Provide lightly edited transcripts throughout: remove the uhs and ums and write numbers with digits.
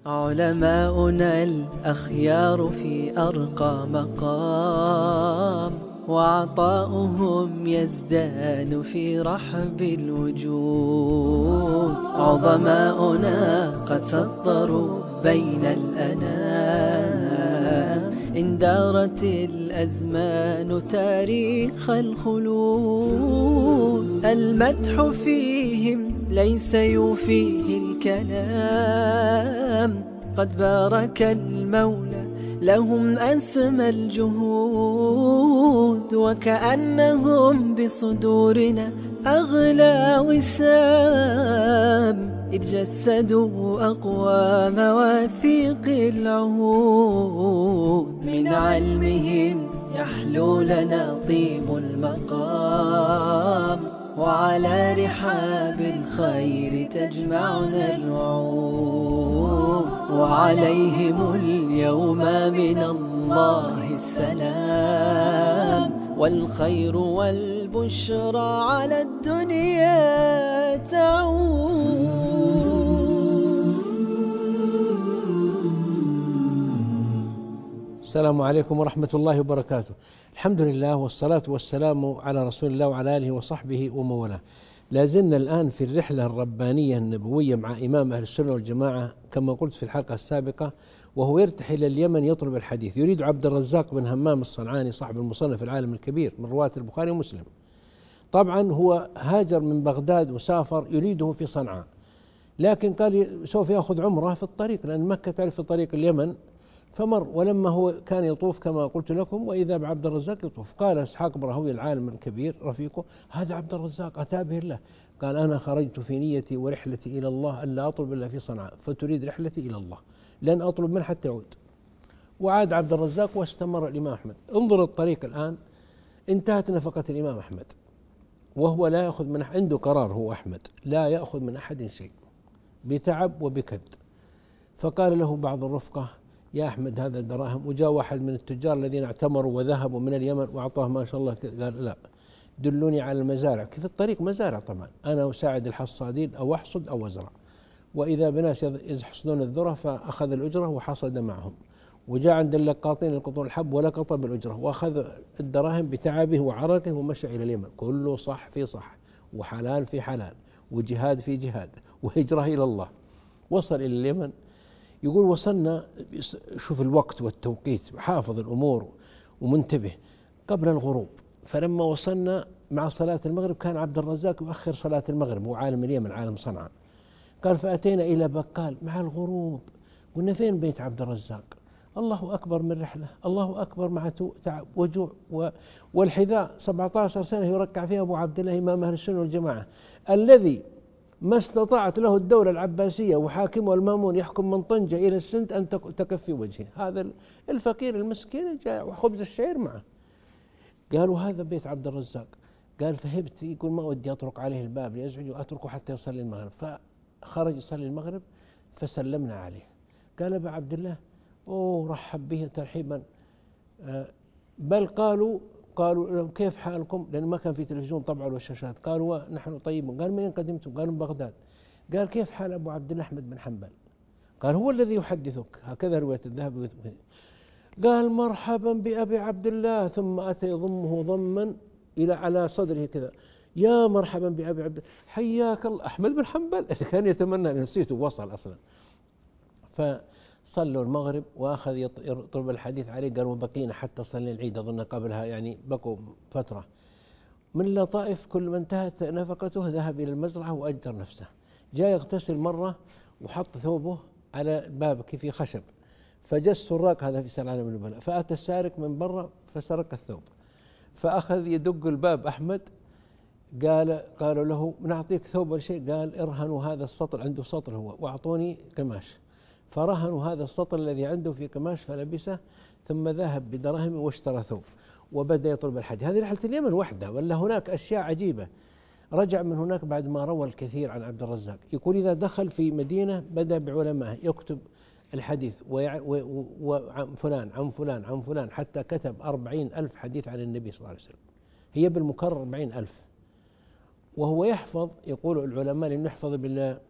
علماؤنا الأخيار في أرقى مقام، وعطاؤهم يزدان في رحب الوجود. عظماؤنا قد سطروا بين الأنام، إن دارت الأزمان تاريخ الخلود. المدح فيهم ليس يوفيه الكلام، قد بارك المولى لهم أسمى الجهود. وكأنهم بصدورنا أغلى وسام، إذ جسدوا أقوى مواثيق العهود. من علمهم يحلو لنا طيب المقام، وعلى رحاب الخير تجمعنا الوعود. وعليهم اليوم من الله السلام، والخير والبشرى على الدنيا تعود. السلام عليكم ورحمة الله وبركاته. الحمد لله والصلاة والسلام على رسول الله وعلى آله وصحبه وموالاه. لازلنا الآن في الرحلة الربانية النبوية مع إمام أهل السنة والجماعة كما قلت في الحلقة السابقة، وهو يرتحل إلى اليمن يطلب الحديث. يريد عبد الرزاق بن همام الصنعاني صاحب المصنف العالم الكبير من رواة البخاري ومسلم. طبعا هو هاجر من بغداد وسافر يريده في صنعاء، لكن قال سوف يأخذ عمره في الطريق، لأن مكة تعرف في طريق اليمن. فمر، ولما هو كان يطوف كما قلت لكم وإذا بعبد الرزاق يطوف، قال إسحاق بن راهويه العالم الكبير رفيقه: هذا عبد الرزاق أتى به الله. قال: أنا خرجت في نيتي ورحلتي إلى الله ألا أطلب إلا في صنعاء، فتريد رحلتي إلى الله، لن أطلب منه حتى يعود. وعاد عبد الرزاق واستمر الإمام أحمد. انظر الطريق الآن، انتهت نفقة الإمام أحمد وهو لا يأخذ من عنده قرار، هو أحمد لا يأخذ من أحد شيء بتعب وبكد. فقال له بعض الرفقة: يا أحمد هذا دراهم. وجاء واحد من التجار الذين اعتمروا وذهبوا من اليمن وأعطاه ما شاء الله، قال: لا، دلوني على المزارع. كيف الطريق مزارع طبعا، أنا أساعد الحصادين أو أحصد أو أزرع. وإذا بناس يحصدون الذرة فأخذ الأجرة وحصد معهم. وجاء عند اللقاطين القطون الحب ولقط بالأجرة وأخذ الدراهم بتعبه وعرقه ومشى إلى اليمن. كله صح في صح، وحلال في حلال، وجهاد في جهاد، وهجرة إلى الله. وصل إلى اليمن. يقول: وصلنا، شوف الوقت والتوقيت، حافظ الأمور ومنتبه، قبل الغروب. فلما وصلنا مع صلاة المغرب كان عبد الرزاق يؤخر صلاة المغرب، هو عالم اليمن عالم صنعاء. قال: فأتينا إلى بقال مع الغروب، قلنا: فين بيت عبد الرزاق؟ الله أكبر من رحلة، الله أكبر مع تعب وجوع والحذاء 17 سنة يركع فيها أبو عبد الله إمام أهل السنة والجماعة، الذي ما استطاعت له الدولة العباسية وحاكمه المامون يحكم من طنجة إلى السند أن تكفي وجهه. هذا الفقير المسكين جاء وخبز الشعير معه. قالوا: هذا بيت عبد الرزاق. قال: فهبت، يقول: ما ودي أطرق عليه الباب ليزعج وأتركه حتى يصلي المغرب. فخرج يصلي المغرب فسلمنا عليه. قال أبا عبد الله: أوه، رحب به ترحيبا. بل قالوا كيف حالكم، لأن ما كان في تلفزيون طبعا والشاشات. قالوا: نحن طيبون. قال: من قدمتم؟ قالوا: من بغداد. قال: كيف حال أبو عبد الله أحمد بن حنبل؟ قال: هو الذي يحدثك، هكذا رواية الذهبي. قال: مرحبا بأبي عبد الله. ثم أتى يضمه ضما إلى على صدره كذا: يا مرحبا بأبي عبد الله، حياك الله أحمد بن حنبل، اللي كان يتمنى أن نسيته وصل أصلا. صلوا المغرب وأخذ يطلب الحديث عليه. قال: وبقينا حتى صلي العيد، أظن قبلها يعني بقوا فترة. من لطائف كل ما انتهت نفقته ذهب إلى المزرعة وأجر نفسه. جاء يغتسل مرة وحط ثوبه على الباب في خشب، فجاء السراق، هذا في سلعان بن البلاء، فأتى السارق من برا فسرق الثوب. فأخذ يدق الباب أحمد. قالوا له: نعطيك ثوب ولا شيء؟ قال: ارهنوا هذا السطر، عنده سطر هو، وأعطوني قماش. فرهنوا هذا السطر الذي عنده في قماش فلبسه، ثم ذهب بدراهم واشترى ثوب وبدأ يطلب الحديث. هذه رحلة اليمن وحدها، ولا هناك أشياء عجيبة. رجع من هناك بعد ما روى الكثير عن عبد الرزاق. يقول: إذا دخل في مدينة بدأ بعلمائه يكتب الحديث، وعن فلان عن فلان عن فلان، حتى كتب 40,000 حديث عن النبي صلى الله عليه وسلم، هي بالمكرر 40,000. وهو يحفظ، يقول العلماء، لأنه يحفظ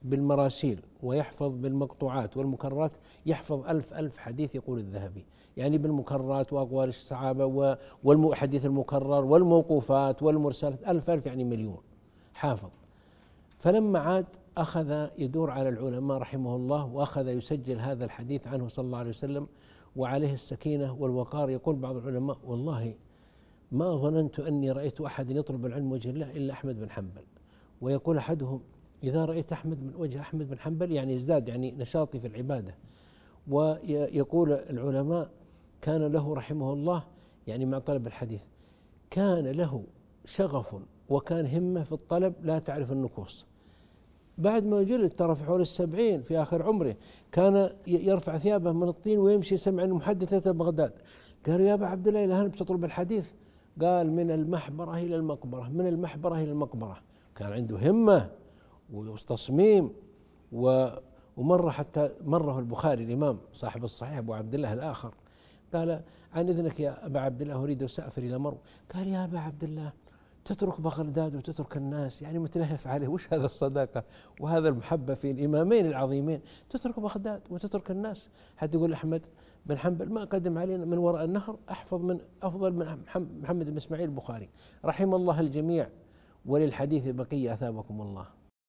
بالمراسيل ويحفظ بالمقطوعات والمكررات يحفظ 1000 حديث يقول الذهبي، يعني بالمكررات وأقوال الصحابة والحديث المكرر والموقوفات والمرسلات 1000 يعني مليون حافظ. فلما عاد أخذ يدور على العلماء رحمه الله وأخذ يسجل هذا الحديث عنه صلى الله عليه وسلم وعليه السكينة والوقار. يقول بعض العلماء والله ما ظننت أني رأيت أحد يطلب العلم وجه الله إلا أحمد بن حنبل. ويقول أحدهم إذا رأيت وجه أحمد بن حنبل يعني يزداد يعني نشاطي في العبادة. ويقول العلماء كان له رحمه الله يعني مع طلب الحديث كان له شغف وكان همة في الطلب لا تعرف النكوص. بعد ما جلد ترى في حول 70 في آخر عمره كان يرفع ثيابه من الطين ويمشي سمع محدثة بغداد. قالوا يا أبا عبد الله إلى هل بتطلب الحديث؟ قال من المحبرة إلى المقبرة، من المحبرة إلى المقبرة. كان عنده همة وتصميم. ومرة حتى مره البخاري الإمام صاحب الصحيح أبو عبد الله الآخر قال عن إذنك يا أبا عبد الله أريد أسافر إلى مرو. قال يا أبا عبد الله تترك بغداد وتترك الناس يعني متلهف عليه، وش هذا الصداقة وهذا المحبة في الإمامين العظيمين، تترك بغداد وتترك الناس. حتى يقول أحمد بن حنبل ما قدم علينا من وراء النهر أفضل من محمد بن إسماعيل البخاري. رحم الله الجميع وللحديث بقية أثابكم الله.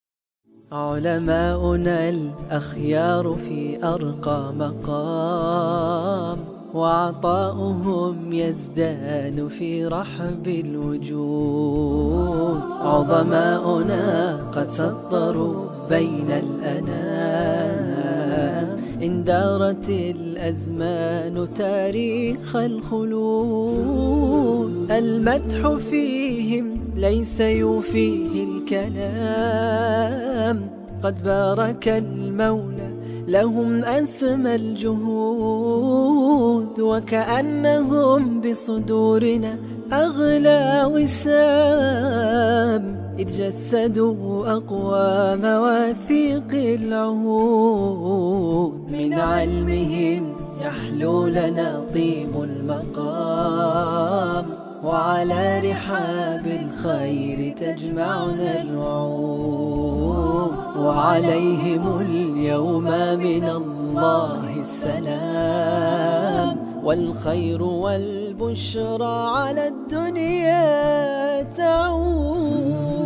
علماؤنا الأخيار في أرقى مقام وعطاؤهم يزداد في رحب الوجود. عظماؤنا قد سطروا بين الأنام إن دارت الأزمان تاريخ الخلود. المدح فيهم ليس يوفيه الكلام قد بارك المولى لهم أسمى الجهود. وكأنهم بصدورنا أغلى وسام إذ جسدوا أقوى مواثيق العهود. من علمهم يحلو لنا طيب المقام وعلى رحاب الخير تجمعنا الوعود. وعليهم اليوم من الله السلام والخير والبشرى على الدنيا تعود.